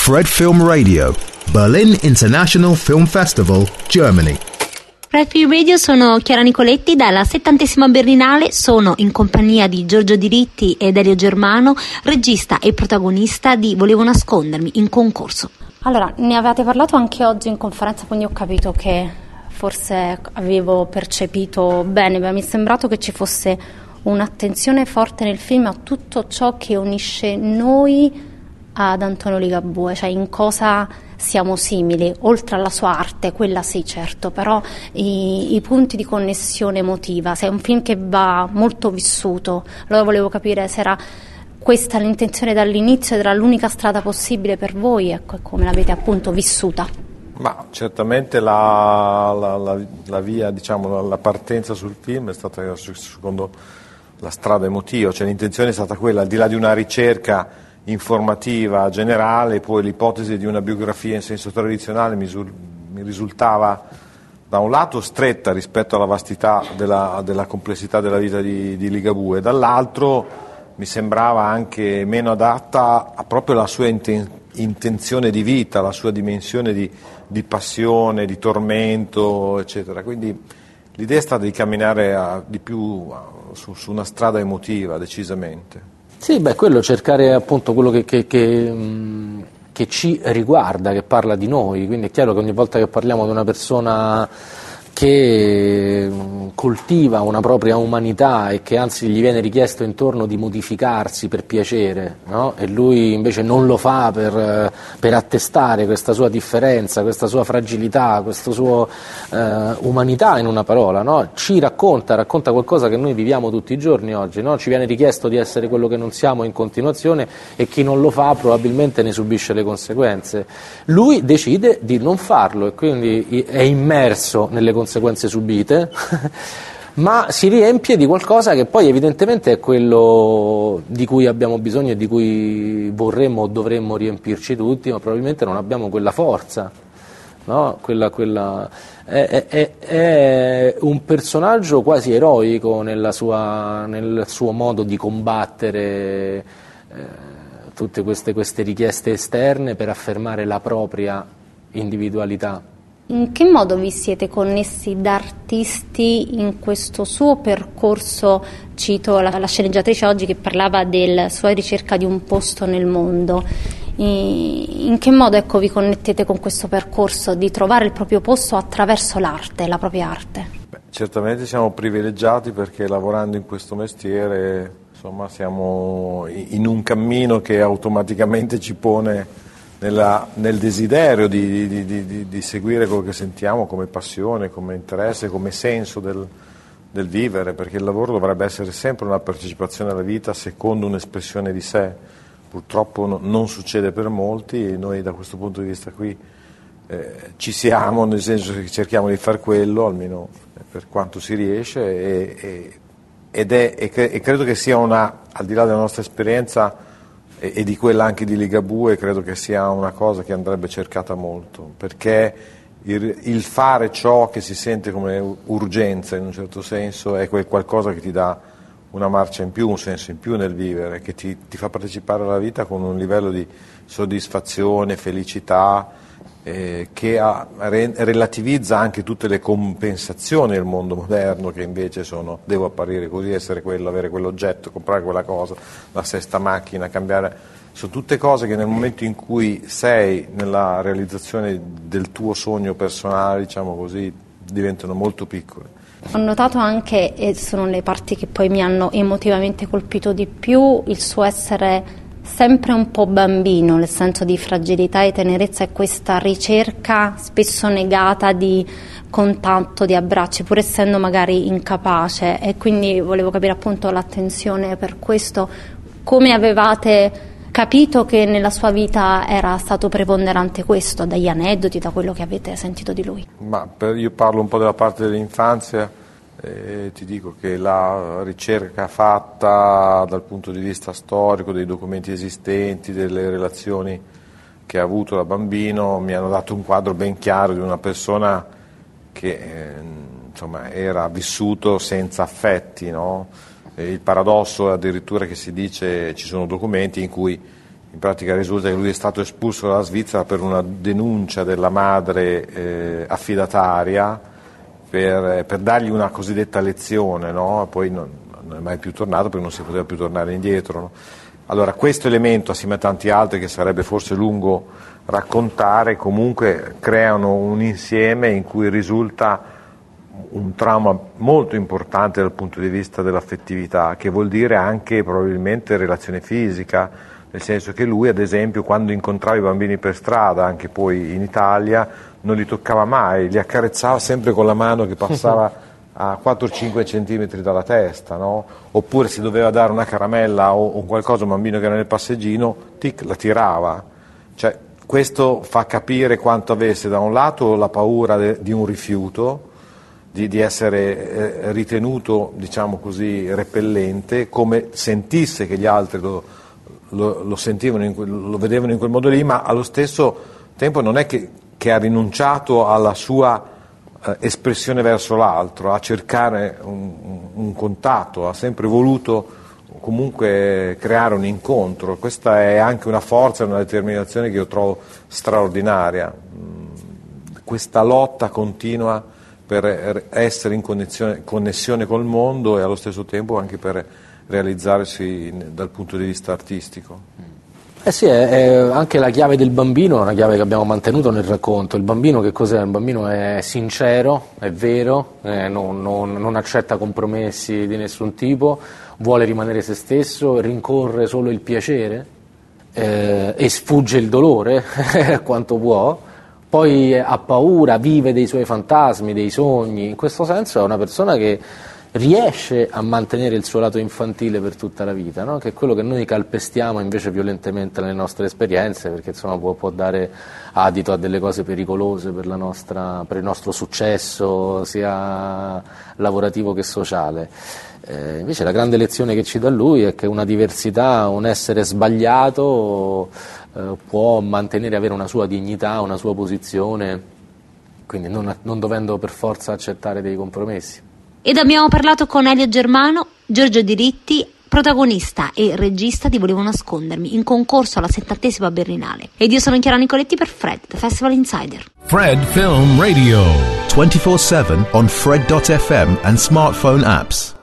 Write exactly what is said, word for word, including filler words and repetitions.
Fred Film Radio, Berlin International Film Festival, Germany. Fred Film Radio, sono Chiara Nicoletti, dalla settantesima Berlinale sono in compagnia di Giorgio Diritti ed Elio Germano, regista e protagonista di Volevo nascondermi, in concorso. Allora, ne avevate parlato anche oggi in conferenza, quindi ho capito che forse avevo percepito bene, ma mi è sembrato che ci fosse un'attenzione forte nel film a tutto ciò che unisce noi ad Antonio Ligabue, cioè in cosa siamo simili, oltre alla sua arte, quella sì certo, però i, i punti di connessione emotiva, se è un film che va molto vissuto, allora volevo capire se era questa l'intenzione dall'inizio ed era l'unica strada possibile per voi, ecco, e come l'avete appunto vissuta. Ma certamente la, la, la, la via, diciamo, la, la partenza sul film è stata secondo la strada emotiva, cioè l'intenzione è stata quella, al di là di una ricerca informativa generale, poi l'ipotesi di una biografia in senso tradizionale mi, mi risultava da un lato stretta rispetto alla vastità della, della complessità della vita di, di Ligabue, dall'altro mi sembrava anche meno adatta a proprio la sua inten, intenzione di vita, la sua dimensione di, di passione, di tormento, eccetera. Quindi l'idea è stata di camminare a, di più a, su, su una strada emotiva, decisamente. Sì, beh, quello, cercare appunto quello che, che, che, mh, che ci riguarda, che parla di noi, quindi è chiaro che ogni volta che parliamo di una persona che coltiva una propria umanità e che anzi gli viene richiesto intorno di modificarsi per piacere, no? E lui invece non lo fa per, per attestare questa sua differenza, questa sua fragilità, questa sua eh, umanità, in una parola, no? Ci racconta, racconta qualcosa che noi viviamo tutti i giorni oggi, no? Ci viene richiesto di essere quello che non siamo in continuazione e chi non lo fa probabilmente ne subisce le conseguenze. Lui decide di non farlo e quindi è immerso nelle conseguenze conseguenze subite, ma si riempie di qualcosa che poi evidentemente è quello di cui abbiamo bisogno e di cui vorremmo o dovremmo riempirci tutti, ma probabilmente non abbiamo quella forza, no? Quella, quella... È, è, è un personaggio quasi eroico nella sua, nel suo modo di combattere eh, tutte queste, queste richieste esterne per affermare la propria individualità. In che modo vi siete connessi da artisti in questo suo percorso? Cito la, la sceneggiatrice oggi che parlava della sua ricerca di un posto nel mondo. In che modo, ecco, vi connettete con questo percorso di trovare il proprio posto attraverso l'arte, la propria arte? Beh, certamente siamo privilegiati perché lavorando in questo mestiere, insomma, siamo in un cammino che automaticamente ci pone Nella, nel desiderio di, di, di, di, di seguire quello che sentiamo come passione, come interesse, come senso del, del vivere, perché il lavoro dovrebbe essere sempre una partecipazione alla vita secondo un'espressione di sé. Purtroppo no, non succede per molti e noi da questo punto di vista qui eh, ci siamo, nel senso che cerchiamo di fare quello, almeno per quanto si riesce, e, e, ed è, e, cre- e credo che sia una, al di là della nostra esperienza, e di quella anche di Ligabue, credo che sia una cosa che andrebbe cercata molto, perché il, il fare ciò che si sente come urgenza in un certo senso è quel qualcosa che ti dà una marcia in più, un senso in più nel vivere, che ti, ti fa partecipare alla vita con un livello di soddisfazione, felicità, eh, che ha, re, relativizza anche tutte le compensazioni del mondo moderno, che invece sono devo apparire così, essere quello, avere quell'oggetto, comprare quella cosa, la sesta macchina, cambiare. Sono tutte cose che nel momento in cui sei nella realizzazione del tuo sogno personale, diciamo così, diventano molto piccole. Ho notato anche, e sono le parti che poi mi hanno emotivamente colpito di più, il suo essere sempre un po' bambino, nel senso di fragilità e tenerezza, e questa ricerca spesso negata di contatto, di abbracci, pur essendo magari incapace, e quindi volevo capire appunto l'attenzione per questo, come avevate capito che nella sua vita era stato preponderante questo, dagli aneddoti, da quello che avete sentito di lui? Ma per, io parlo un po' della parte dell'infanzia. Eh, ti dico che la ricerca fatta dal punto di vista storico, dei documenti esistenti, delle relazioni che ha avuto da bambino, mi hanno dato un quadro ben chiaro di una persona che eh, insomma, era vissuto senza affetti, no? E il paradosso addirittura che si dice, ci sono documenti in cui In pratica risulta che lui è stato espulso dalla Svizzera per una denuncia della madre eh, affidataria per, per dargli una cosiddetta lezione, no? Poi non, non è mai più tornato perché non si poteva più tornare indietro, no? Allora questo elemento, assieme a tanti altri che sarebbe forse lungo raccontare, comunque creano un insieme in cui risulta un trauma molto importante dal punto di vista dell'affettività, che vuol dire anche probabilmente relazione fisica, nel senso che lui ad esempio quando incontrava i bambini per strada, anche poi in Italia, non li toccava mai, li accarezzava sempre con la mano che passava a quattro cinque centimetri dalla testa, no? Oppure se doveva dare una caramella o, o qualcosa a un bambino che era nel passeggino, tic, la tirava. Cioè, questo fa capire quanto avesse da un lato la paura de, di un rifiuto, Di, di essere eh, ritenuto, diciamo così, repellente, come sentisse che gli altri lo, lo, lo sentivano, in quel, lo vedevano in quel modo lì, ma allo stesso tempo non è che, che ha rinunciato alla sua eh, espressione verso l'altro, a cercare un, un, un contatto, ha sempre voluto comunque creare un incontro. Questa è anche una forza e una determinazione che io trovo straordinaria. Questa lotta continua per essere in connessione, connessione col mondo e allo stesso tempo anche per realizzarsi in, dal punto di vista artistico. Eh sì, è, è anche la chiave del bambino, è una chiave che abbiamo mantenuto nel racconto. Il bambino che cos'è? Il bambino è sincero, è vero, eh, non, non, non accetta compromessi di nessun tipo, vuole rimanere se stesso, rincorre solo il piacere eh, e sfugge il dolore quanto può. Poi ha paura, vive dei suoi fantasmi, dei sogni. In questo senso è una persona che riesce a mantenere il suo lato infantile per tutta la vita, no? Che è quello che noi calpestiamo invece violentemente nelle nostre esperienze, perché insomma può, può dare adito a delle cose pericolose per, la nostra, per il nostro successo sia lavorativo che sociale. Eh, invece la grande lezione che ci dà lui è che una diversità, un essere sbagliato eh, può mantenere, avere una sua dignità, una sua posizione, quindi non, non dovendo per forza accettare dei compromessi. Ed abbiamo parlato con Elio Germano, Giorgio Diritti, protagonista e regista di Volevo nascondermi, in concorso alla settantesima Berlinale. Ed io sono Chiara Nicoletti per Fred, The Festival Insider. Fred Film Radio, twenty-four seven on Fred dot f m and smartphone apps.